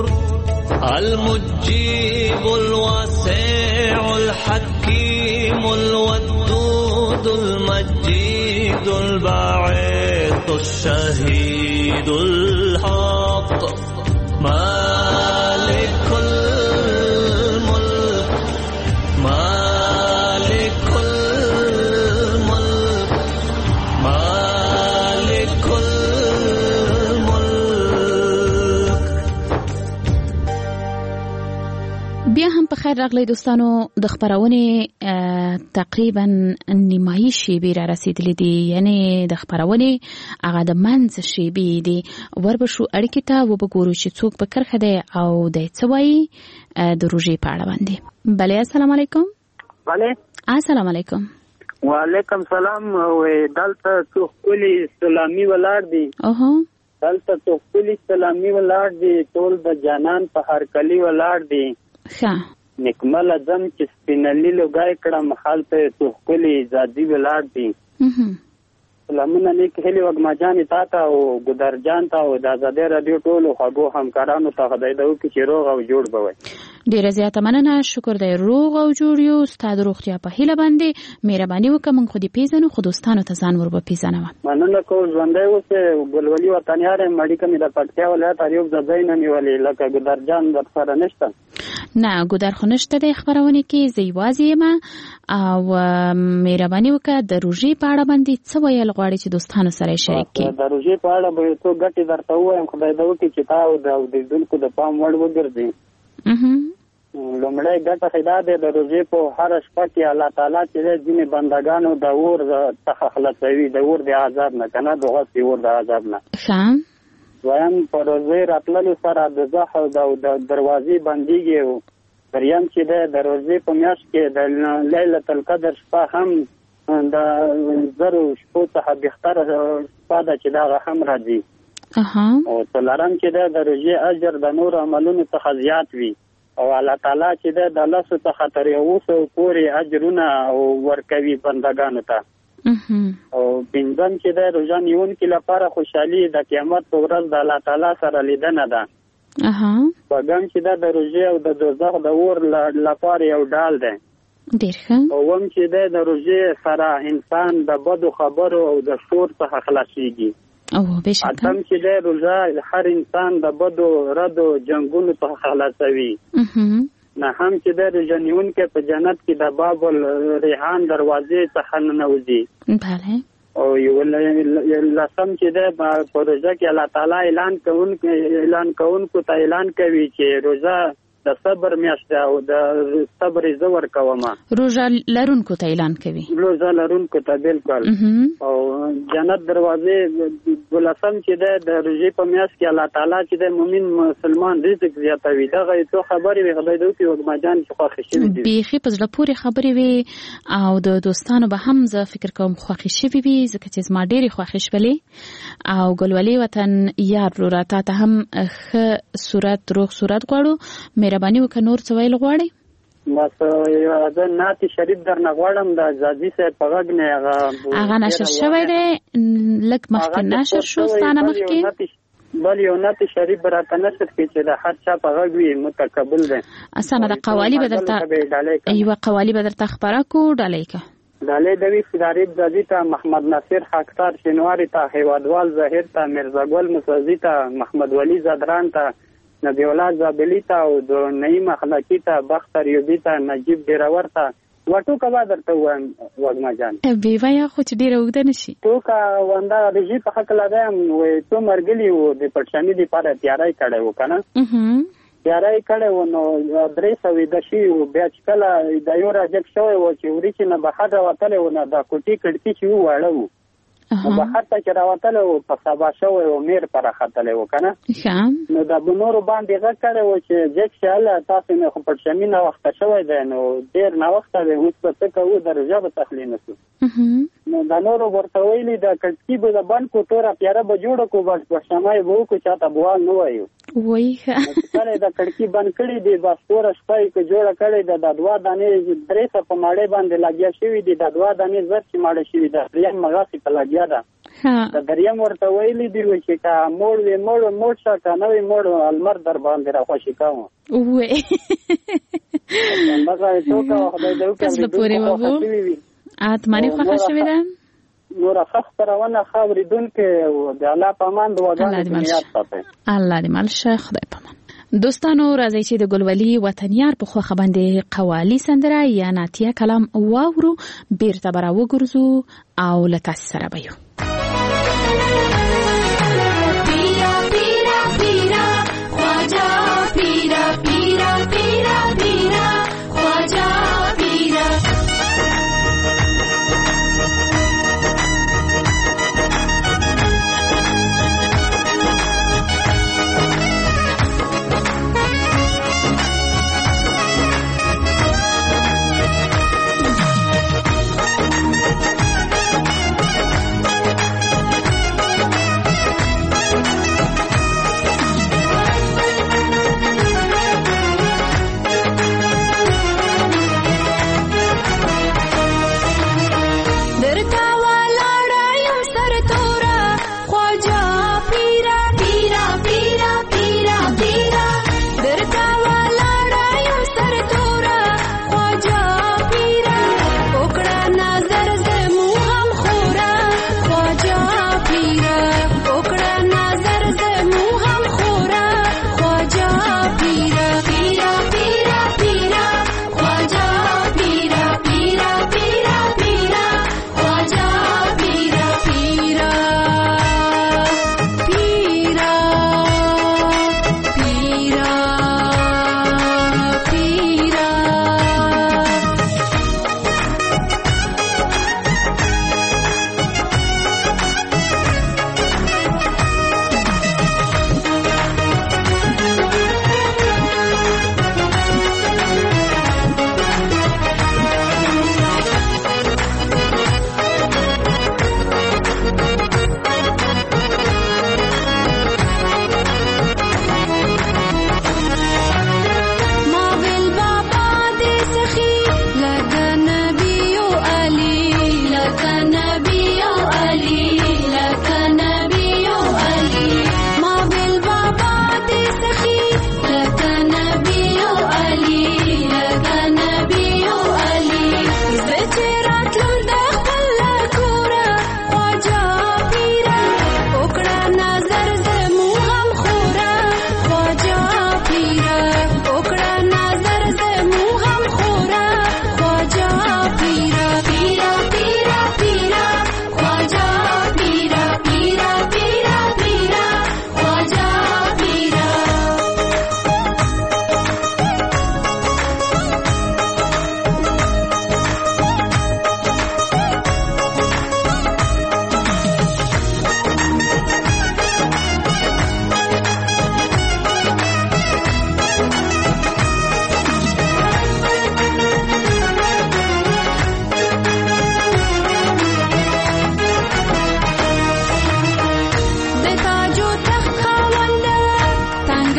المجيب الواسع الحكيم الودود المجيد الباعث الشهيد الحق مالك الملك مالك الملك مالك الملك. بیا هم په خیر راغلی دوستانو، د خبرونې تقریبا نیمایي شیبې را رسیدلې دي، یعنی د خبرونې هغه د منځ شیبې دي. وربشو اړیکې ته وبګورو چې څوک په کرښه دی او د څه وایي د روژې په اړه باندې. بله السلام علیکم. بله السلام علیکم. وعلیکم سلام. دلته څو ښکلي سلامي ولاړ دي. اوهو دلته څو ښکلي سلامي ولاړ دي، ټول د جانان په هرکلي ولاړ دي. ښه نکمل ځم چې سپینلي لوګای کړم هلته څو ښکلي زادي ولاړ دي. سلامونه نیک هیلې وږمه جانې تا ته او ګودر جان ته او د ازادۍ راډیو ټولو خوږو همکارانو ته خدای دې وکړي چې روغ او جوړ به وي. ډیره زیاته مننه. شکر دی روغ او جوړ یو. ستاسو روغتیا په هیله باندې مهرباني وکړه موږ خو دې پیژنو خو دوستانو ته ځان ور وپیژنو. مننه کوم ژوندۍ اوسه. ګلولي وطنیار مړی کمې د پکتیا ولایت اریوب د ځای نه نیولې لکه ګدرجان در سره نشته. نه ګدر خو نشته د خبرونه کې زه یوازې یم او مهرباني وکړه د روژې په اړه باندې څه ویل غواړي چې دوستانو سره شریک کړي. د روژې په اړه به څو ګټې درته ووایم. خدای دې وکړي چې تاسو د اوریدونکو د پام وړ وګرځئ. لومړی ګټه خدا دې د روژې په هر شپه کې الله تعالی چې ځینې بندګانو د اور څخه خلاصوي، د اور د عذاب نه کنه دغه سی اور د عذاب نه. ښه وایم په روژې راتللو سره د زخه د دروازې بنديږي. دریم چې د روژې په میاشت کې د لیلۃ القدر شپه هم د زرو شپو څخه بهتره شپه ده چې دا هم راځي. او څلورم چې د روژې اجر د نور عملونو څخه زیات وي او الله تعالی چې د لاسو څخه تر یو څو پورې اجرونه ورکوي بندگانو ته. او پنځم چې د روژه نیونکي لپاره خوشحالي د قیامت په ورځ د الله تعالی سره لیدنه ده. پغم چې د روژې او د دوزخ د اور لپاره یو ډال ده. ډیر ښه. او هم چې د روژې سره انسان د بدو خبرو او د شور څخه خلاصيږي. او بشکره اتم چې د روژه هر انسان د بدو ردو جنگونو څخه خلاصوي. نه هم چې د روژه نیونکي په جنت کې د باب الریحان دروازې څخه ننوځي. بله. او یو لسم چې د روژه کې الله تعالی اعلان کوونکی اعلان کوونکو ته اعلان کوي چې روژه د صبر میاشت ده او د صبر زور کومه. روژه لرونکو ته اعلان کوي. روژه لرونکو ته بالکل. او جنت دروازې ولسم چې د روژې په میاشت کې الله تعالی چې د مؤمن مسلمان رزق زیاتوي. دا غي څو خبرې وي خدای دوی په وګماجان چې خوښ شي دي. بیخي په زړه پورې خبرې وي او د دوستانو به هم زه فکر کوم خوښ شي وي ځکه چې ما ډېری خوښ شولې او ګلولي وطن یار وروراته ته هم ښه صورت روغ صورت غواړو. مهرباني وکړه نور څه ویل غواړئ؟ بس یو نعت شریف درنه غواړم د زادي صاحب په غږ نه هغه هغه نشر شوی دی لږ مخکې نشر شو ستانه مخکې بل یو نعت شریف راته نشر کې چې د هر چا په غږ وي متقبل دی. اسانه د قوالی به درته ایوه قوالی به درته خبره کو ډالۍ کا ډالۍ دوی سدارید زادي ته محمد ناصر خاکسار شینواری ته هیوادوال ظاهر ته مرزا ګل مسعودی ته محمد ولی زادران ته نبی الله زابلی ته او د نعیم اخلاقی ته بختر یوبی ته نجیب ډیرور ته وټو کبا درته وایم وګما جان بی وای خو چې ډیره وګد نشي تو کا وندا د جی په حق لګم وې تو مرګلی وو د پټشانی دی پاره تیارای کړه و کنه تیارای کړه و نو درې سوي د شی او بیا چې کله د یو راځک شوی و چې ورې چې نه بهر راوتل و نه د کوټی کړتی چې واړو نو بهر ته چې راوتل او په سبا شوی او میر پر خطلې و کنه نو د بنورو باندې غږ کړه و چې ځکه چې الله تاسو نه خو پټشمی نه وخت شوی دی نو ډیر نه وخت دی اوس په څه کوو درجه به تخلین نشو نو د نورو ورته ویلي د کټکی به د باندې کو تور پیاره به جوړ کو بس پښمای وو کو چاته بوال نه وایو وای کله د کټکی بند کړی دی بس تور شپای کو جوړ کړی د دوا دانې درې په ماړې باندې لګیا شوی دی د دوا دانې زر چې ماړې شوی دی دریم مغاسي په لګیا ده د دریم ورته ویلي دی چې کا موړ وی موړ موړ شا کنه وی موړ المر در باندې را خوشی کوم وای هغه څو کا خدای دې وکړي اتمنې خوښه شوې ده نور خبرونه خبرېدون کې د الله پامان د وګړو نیت پته الله دې مال شیخ خدای پامان. دوستانو راځي چې د ګلولي وطنیار په خوخه باندې قوالی سندره یا ناتیه کلام واورو بیرته برا وګرځو او لته سره بيو پیرا پیرا پیرا خواجا پیرا پیرا پیرا پیرا خواجا پیرا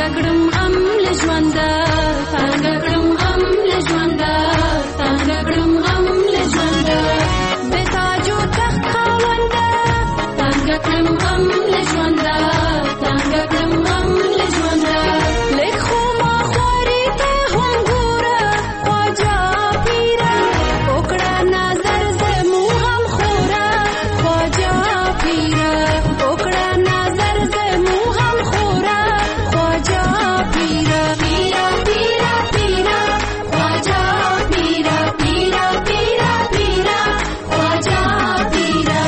کړم غم له ژونده څنګه کړم غم له ژونده څنګه کړم غم له ژونده بې تاجو تخت خاونده څنګه کړم غم له ژونده څنګه کړم غم له ژونده لیک خو ما خوارې ته هم ګوره خواجه پیره وکړه نظر زموږ غم خوره خواجه پیره وکړه نظر زموږ غم خوره خواجه پیره پیره پیره پیره خواجه پیره پیره پیره پیره خواجه پیره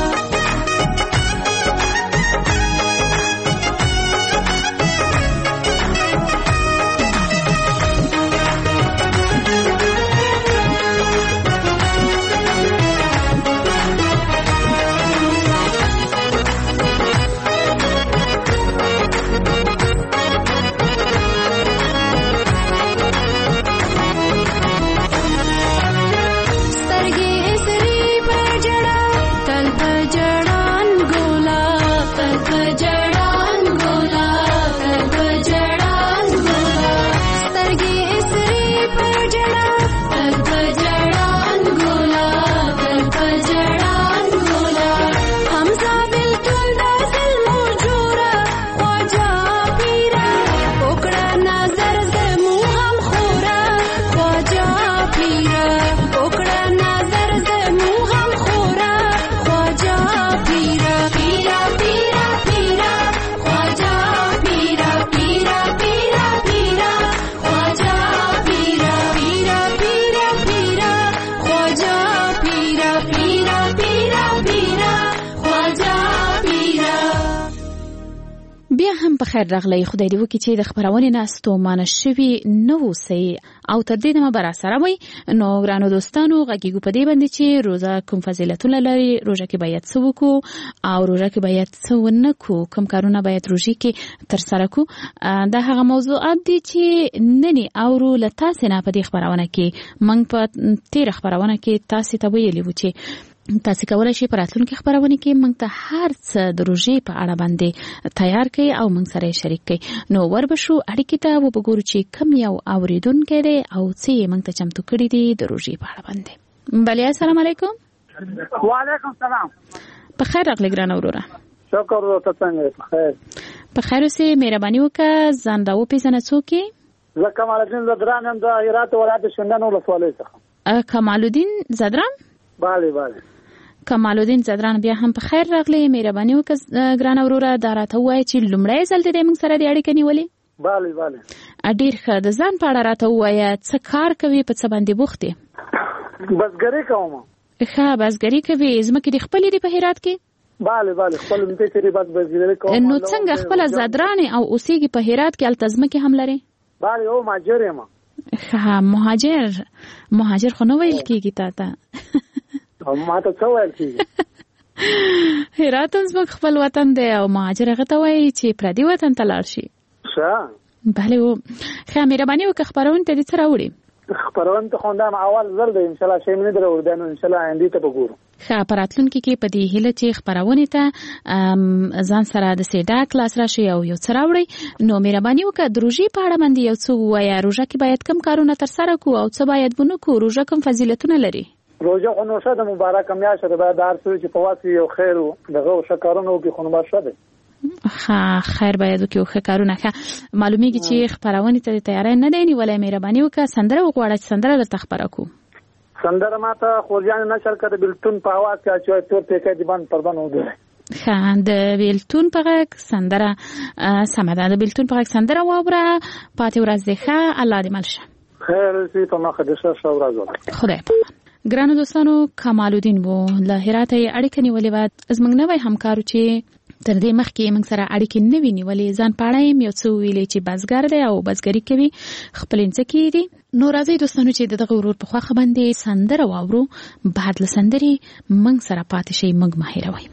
سترګې سرې په جړا تل په جړان ګولا تل په جړان ګولا تل په جړان ګولا سترګې سرې په جړا تل په جړان ګولا تل په جړان ګولا حمزه بلتون د ظلمو جوړه خواجه پیره وکړه نظر زموږ غم خوره خواجه پیره وکړه نظر زموږ غم خوره خواجه پیره پیره پیره پیره خواجه پیره پیره پیره پیره خواجه پیره پیره پیره پیره خواجه پیره پیره پیره پیره خواجه پیره. بیا هم په خیر راغلی. خدای دې وکړي چې د خپرونې نه ستومانه شوي نه اوسئ او تر دې دمه به راسره وئ. نو ګرانو دوستانو غږیږو په دې باندې چې روژه کوم فضیلتونه لري، روژه کې باید څه وکړو او روژه کې باید څه ونه کړو، کوم کارونه باید روژې کې ترسره کړو. دا هغه موضوعات دي چې نن اورو له تاسې نه په دې خپرونه کې. موږ په تېره خپرونه کې تاسې ته ویلي وو چې تاسې کولی شئ په راتلونکي خپرونې کې موږ ته هر څه د روژې په اړه باندې تیار کړئ او موږ سره یې شریک کړئ. نو وربشو اړیکې ته وبګورو چې کوم یو اورېدونکی دی او څه یې موږ ته چمتو کړي دي د روژې په اړه باندې. بلې السلام علیکم. وعلیکم السلام. په خیر راغلی ګرانه وروره. شکر ورته څنګه په خیر. په خیر اوسې، مهرباني وکړه ځان راوپېژنه څوک یې؟ زه کمال الدین زدران یم د هرات ولایت شینډنډ ولسوالۍ څخه. کمال الدین زدران؟ بله بله. کمال الدین زدران بیا هم په خیر راغلی. مهرباني وکړه ګرانه وروره دا راته ووایه چې لومړی ځل دې موږ سره دې اړیکه نیولې؟ بله بله. ډېر ښه. د ځان په اړه راته ووایه، څه کار کوې، په څه باندې بوخت یې؟ بزګري کوم. ښه، بزګري کوې. ځمکې دې خپلې دي په هرات کې؟ بله بله خپل ځمکې چې بس بزګري کوم. نو څنګه خپله زدران او اوسېږي په هرات کې، هلته ځمکې هم لرې؟ بله او مهاجر یم. ښه، مهاجر. مهاجر خو نه ویل کېږي تا ته. ما ته څه ویل کېږي؟ هرات هم زموږ خپل وطن دی او مهاجر هغه ته وایي چې پردي وطن ته لاړ شي. ښه. بله و. ښه، مهرباني وکړه خپرونې ته دې څه راوړي؟ خپرونې ته خو همدا اول ځل دی، انشاءالله شی مې نه دی راوړی، بیا نو انشاءالله آیندې ته به ګورو. ښه، په راتلونکي کې په دې هیله چې خپرونې ته ځان سره د سیډا کلاس راشي او یو څه راوړئ. نو مهرباني وکړه د روژې په اړه باندې یو څه ووایه. روژه کې باید کوم کارونه ترسره کړو او څه باید ونه کړو؟ روژه کوم فضیلتونه لري؟ روژه خو نو ښه ده، مبارکه میاشت ده، باید هر څه چې په واس وي یو خیر دغه ښه کارونه وکړي، خو نو بس ښه دی. ښه، خیر باید وکړي او ښه کارونه. ښه، معلومیږي چې خپرونې ته د تیاری نه دی نیولی. مهرباني وکړه سندره وغواړه چې سندره درته خپره کړو. سندره ماته خوږیانې نشر کړه د بېلتون په اواز کې اچوي تور پیکی دې باندې پردن وګورئ. ښه، د بېلتون په غږ سندره سمه ده. د بېلتون په غږ سندره واوره. پاتې ورځ دې ښه، الله دې مل شه. خیر اوسې، په مخه دې ښه ښه ورځ ولرئ. خدای پامان. ګرانو دوستانو، کمال الدین و له هراته یې اړیکه نیولې وه. زموږ نوی همکارو چې تر دې مخکې موږ سره اړیکې نه وي نیولې، ځان په اړه یې یو څه وویلې چې بزګر دی او بزګري کوي، خپلې ځمکې دي. نو راځئ دوستانو چې د دغه ورور په خواښه باندې سندره واورو. بعد له سندرې موږ سره پاتې شئ، موږ مه هېروئ.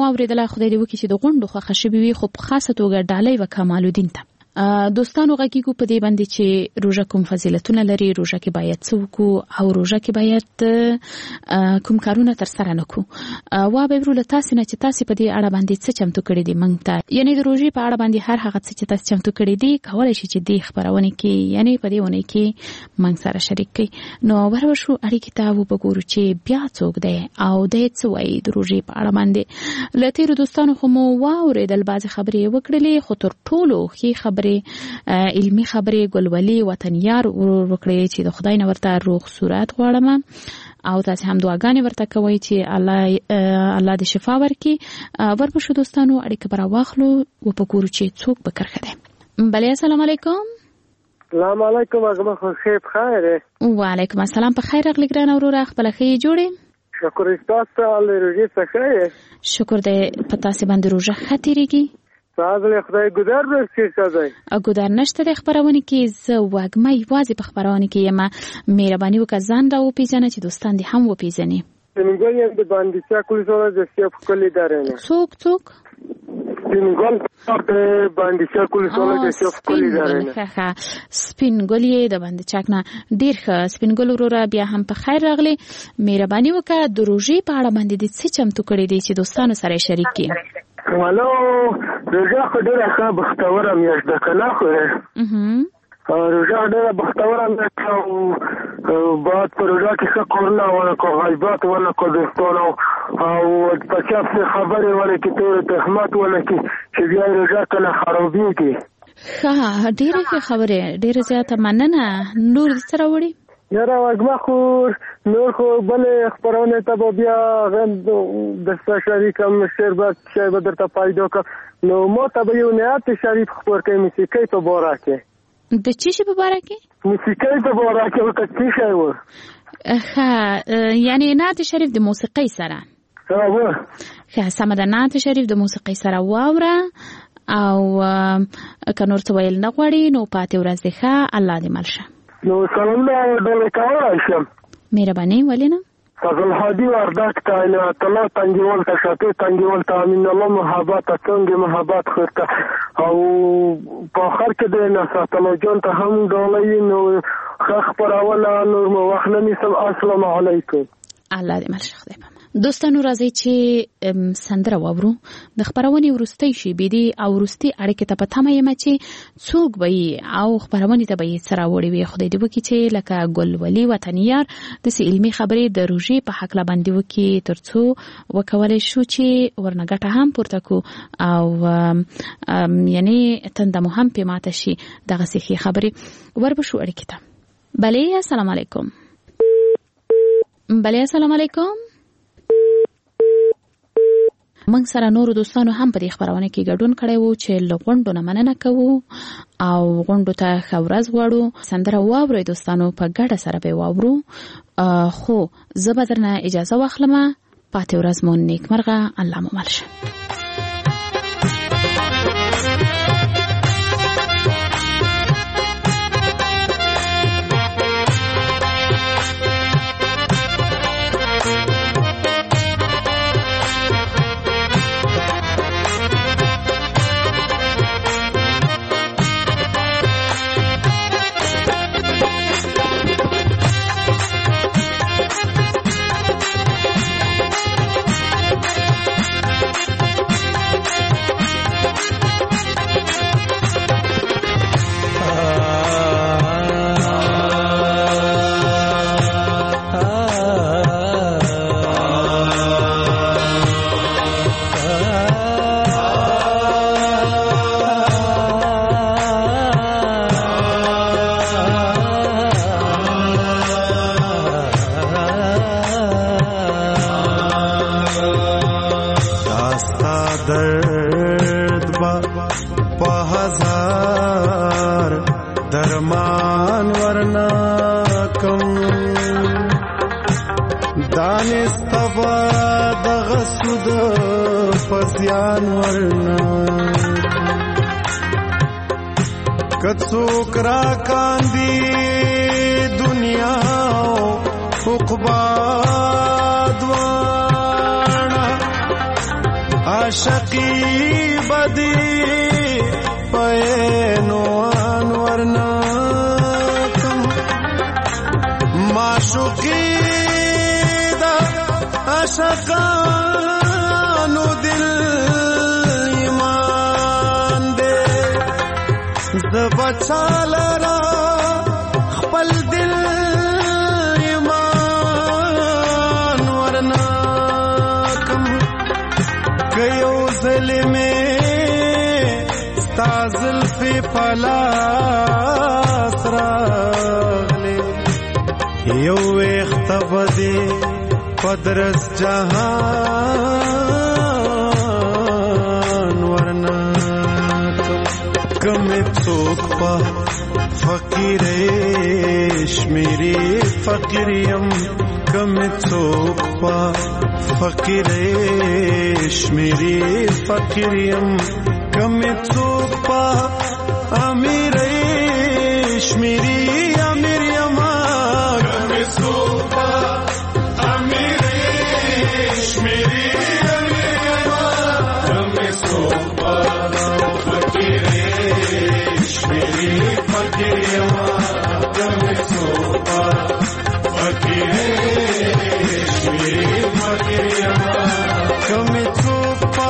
مو اوریدله خدای دې وکړي چې د غونډو خوښه شوي وي خو په خاصه توګه ډالۍ و کمال الدین ته دوستانو غږیږو په دې باندې چې روژه کوم فضیلتونه لري، روژه کې باید څه وکړو او روژه کې باید کوم کارونه ترسره نه کړو. وا به ورو له تاسې نه چې تاسې په دې اړه باندې څه چمتو کړي دي موږ ته، یعنې د روژې په اړه باندې هر هغه څه چې تاسې چمتو کړي دي کولی شي چې دې خپرونې کې یعنې په دې اونۍ کې موږ سره شریک کړي. نو ور وشو اړیکې ته وګورو چې بیا څوک دی او دی څه وایي د روژې په اړه باندې. له تېرو دوستانو خو مو واورېدل بعضې خبرې یې وکړلې، خو تر ټولو ښې خبرې علمي خبرې ګلولي وطنیار وکړي چې د خدای نه ورته روغ صورت غواړم او تاسې هم دعاګانې ورته کوئ چې الله الله دې شفا ورکړي. ورپسې دوستانو اړیکه به راواخلو وپګورو چې څوک به کرښه دی. بلې السلام علیکم. السلام علیکم. اغه خو خیر خیر. وعلیکم السلام. په خیر اغلی ګران وروره خپل خې جوړې. شکر استاد الله روزي څخه. شکر دې په تاسې باندې روزه خاطرېږي. ساده خدای ګذر ورسې ساده. ا ګذر نشته د خبرونه کې زه وګمه یوازې په خبرونه کې یم. مهرباني وکړه ځان را وپیژنه چې دوستان دې هم وپیژني. سپینګل یم د باندې چا کول سره د سیاف کلی دارنه. څوک څوک؟ سپینګل د باندې چا کول سره د سیاف کلی دارنه. ښه سپینګل یې د باندې چاک نه ډیر ښه. سپینګل وروره بیا هم په خیر راغلی. مهرباني وکړه د روژې په اړه باندې د څه چمتو کړي دي چې دوستانو سره شریک کړي. والو روژه خو ډېره ښه بختوره میاشت ده که نه خو روژه ډېره بختوره میاشت ده او باید په روژه کې ښه کارونه ونه کړو، غیبت ونه کړو دوستانو او په چا پسې خبرې ونه کړي، تور تهمت ونه کړي چې بیا یې روژه کله خرابېږي. ښه ډېرې ښې خبرې، ډېره زیاته مننه. نور دې څه راوړي؟ یاره وږمه خو نور خو بلې خپرونې ته به بیا درته شریکم شربت شی به درته پیدا کړم. نو ما ته به یو نعت شریف خپور کړئ موسیقۍ په باره کې. د څه شي په باره کې؟ موسیقۍ په باره کې ورته څه شی و؟ ښه یعنې نعت شریف د موسیقۍ سره. ښه سمه ده. نعت شریف د موسیقۍ سره واوره او که نور څه ویل نه غواړي نو پاتې ورځ دې ښه. الله دې مل شه. نو سلامونه ډېرې کولی شم. مهرباني ولې نه؟ فضل هادي وردک ته عنایت الله تنګیوال ته شاطر تنګیوال ته امین الله محبت ته څنګه محبت خورته او په آخر کې د نصرت الله جان ته هم ډالۍ نو ښه خپرونه نور مو وخت نه نیسم. السلام علیکم. الله دې مل شه. خدای پامان. دوستانو راځي چې سندره واورو د خبرونې وروستۍ شیبې دي او وروستۍ اړیکې ته په تمه یم چې څوک به یې او خبرونې ته به یې څه راوړي وي. خدای دې وکړي چې لکه ګلولي وطنیار داسې علمي خبرې د روژې په هکله باندې وکړي تر څو وکولی شو چې ورنه ګټه هم پورته کړو او یعنې تنده مو هم پې ماته شي دغسې ښې خبرې. وربشو اړیکې ته. بلې السلام علیکم. بلې السلام علیکم. موږ سره نورو دوستانو هم په دې خبرونه کې ګډون کړی وو چې له غونډو نه مننه کوو او غونډو ته ښه ورځ غواړو. سندره واورئ دوستانو، په ګډه سره به واورو. خو زه به درنه اجازه واخلم. پاتې ورځ مو نیکمرغه. الله مو مل شه. کڅوک را کاندی دنیا عقبا دوانا عاشقی بدی پینو انورنا کم معشوقی دا عاشقانو دل ایمان دے زبچال را خپل دل ایمان ورنا کم کيو ظلمه ستازل فی پلاس راغلی یو اختبدی پدرس جهان ورنا کم څوک په فقیرش میری فقیریم کم څوک په فقیرش میری فقیریم کم څوک په امیرش میری امیریم کم څوک په امیرش میری امیریم کم څوک په فقیرش میری فقیریم کم څوک په فقیرش میری فقیریم کم څوک په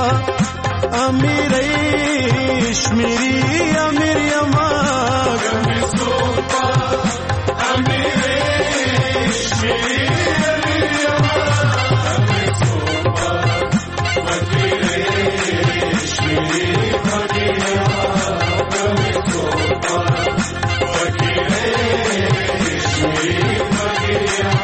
امیرش میری امیریم کم څوک په امیرش میری امیریم کم څوک په فقیرش میری فقیریم کم څوک په فقیرش میری فقیریم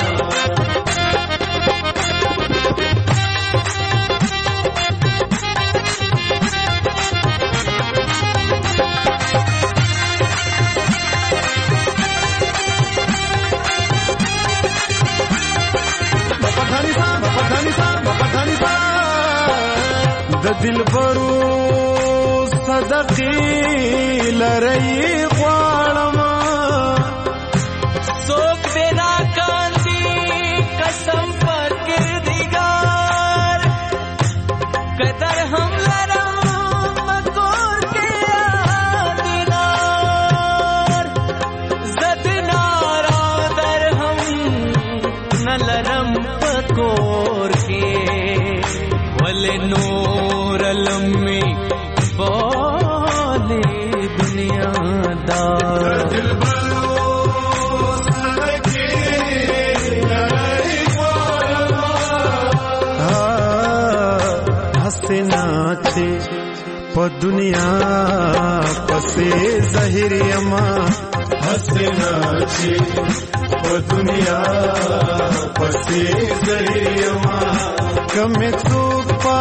د دلبرو صدقې لري غواړم څوک دې راکاندي قسم پر کردګار قدر هم لرم مکور کې دینار زد نارا در هم نه لرم پکور کې ول نور لمي بولے دنیا دار हंसना छे प दुनिया पसे ज़हिरियमा हंसना छे प दुनिया पसे ज़हिरियमा कमे चूक पा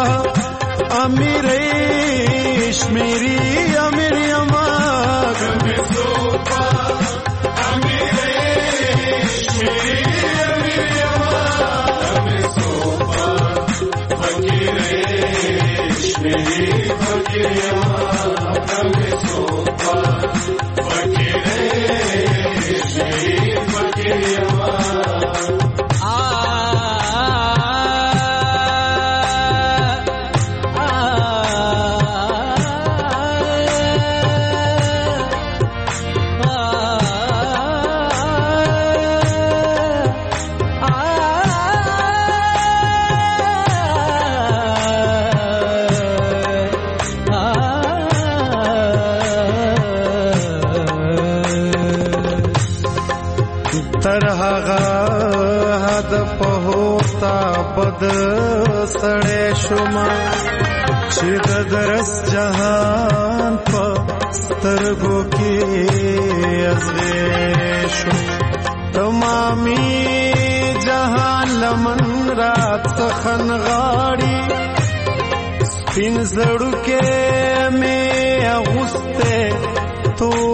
अमीरेश मेरी अमीरियमा कमे चूक पा अमीरेश मेरी अमीरियमा कमे चूक पा फकीरेश मेरी फकीरियमा कमे चूक पा फकीरेश मेरी फकीरियमा बद सड़े शुमा चिद दरस जहान पस्तरगो के अजवेशु तमामी जहान लमन रात सखन गाड़ी स्पिन जड़ू के में अगुस्ते तो